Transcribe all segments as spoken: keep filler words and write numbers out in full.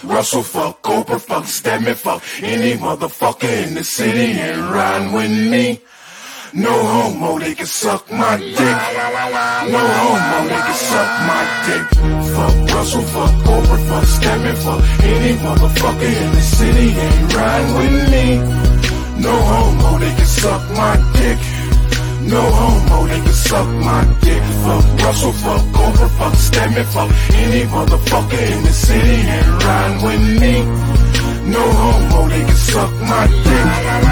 Russell, fuck Oprah, fuck Stedman, fuck any motherfucker in the city ain't riding with me. No homo, they can suck my dick. No homo, they can suck my dick. Fuck Russell, fuck Oprah, fuck Stedman, fuck any motherfucker in the city ain't riding with me. No homo, they can suck my dick. No homo, they can suck my dick. Fuck Russell, fuck Oprah, fuck Stedman, fuck any motherfucker in the city ain't riding with me. No homo, they can suck my dick.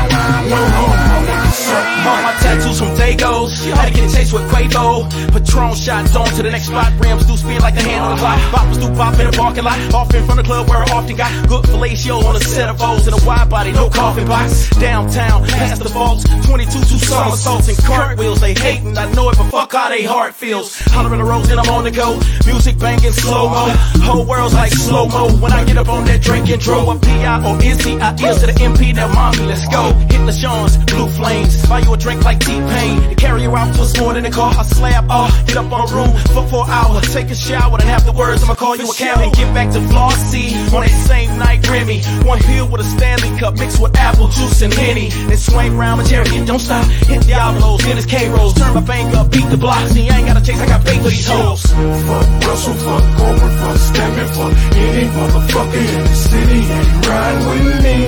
No homo, they can suck my dick. My tattoos from Dagos, had to get a taste with Quavo. Patron shots on to the next spot. Rims do spin like the hand on the clock. Boppers do bop in the parking lot. Off in front of the club where I often got good fellatio on a set of O's and a wide body, no coffin box. Downtown, past the vaults, twenty-two, two somersaults and cartwheels. They hating, I know it, but fuck how they heart feels. Hollering the roads and I'm on the go. Music banging slow-mo. Whole world's like slow-mo. When I get up on that drink and drove a P I or is he? I is to the M P, now mommy, let's go. Hit the Sean's, blue flames. Buy you a drink like T-Pain. And carry you out to a sport in the car. I slap off, get up on a room for four hours. Take a shower, then afterwards I'ma call you a cab and get back to Flossie. On that same night, Remy. One hill with a Stanley Cup mixed with apple juice and Henny. Then swing round my chariot, don't stop. Hit Diablos, hit his K-Rolls. Turn my bank up, beat the block. See, I ain't gotta chase, I got bait for these hoes. Fuck Russell, fuck Oprah, fuck Stedman, fuck any motherfucker in the city ain't riding with me.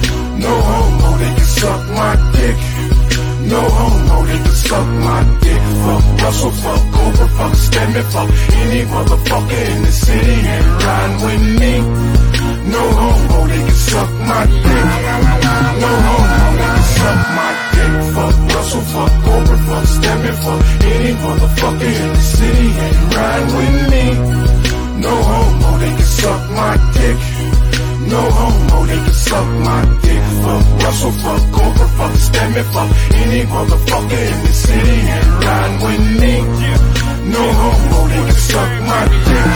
No homo, they can suck my dick. No homo, they can suck my dick. Fuck Russell, fuck Oprah, fuck Stedman, fuck any motherfucker in the city ain't riding with me. No homo, they can suck my dick. No homo, they can suck my dick. Fuck Russell, fuck Oprah, fuck Stedman, fuck any motherfucker in the city ain't riding with me. No homo, they can suck my dick. No homo, they can suck my dick. Fuck Russell, fuck Oprah, fuck Stedman, fuck any motherfucker in the city ain't riding with me. No homo, they can suck my dick.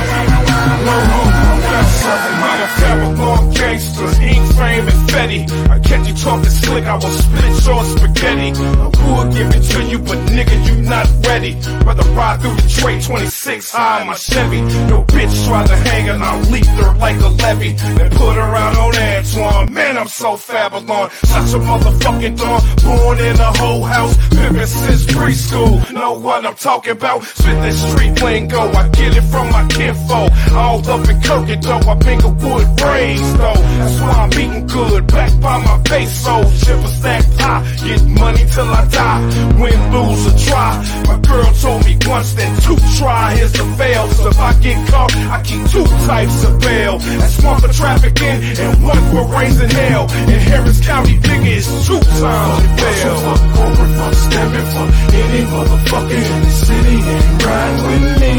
No homo, they can suck my dick. Babylon gangsters, ink frame and Fetty. I catch you talking slick, I will split your spaghetti. I would give it to you, but nigga, you not ready. Rather ride through Detroit twenty-six high in my Chevy. No bitch tried to hang and I'll leap her like a levee. Then put her out on Antoine. Man, I'm so Babylon. Such a motherfucking dawn. Born in a whole house, pimpin' since preschool. Know what I'm talking about? Spit that street lingo. I get it from my kinfolk. All up in Kirkendall, I been a wood raised though. That's why I'm eating good, backed by my base so chip a stack high, get money till I die. Win, lose, or try. My girl told me once that two try is the fail. So if I get caught, I keep two types of bail. That's one for trafficking and one for raising hell. In Harris County, nigga, it's two times the bail. Fuck Oprah, fuck Stedman, fuck any motherfucker in the city ain't riding with me.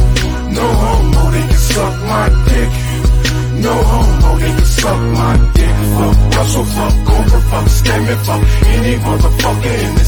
No homo, they can suck my dick. No homo, they can suck my dick. Fuck Russell, fuck Oprah, fuck Stedman, fuck any motherfucker in the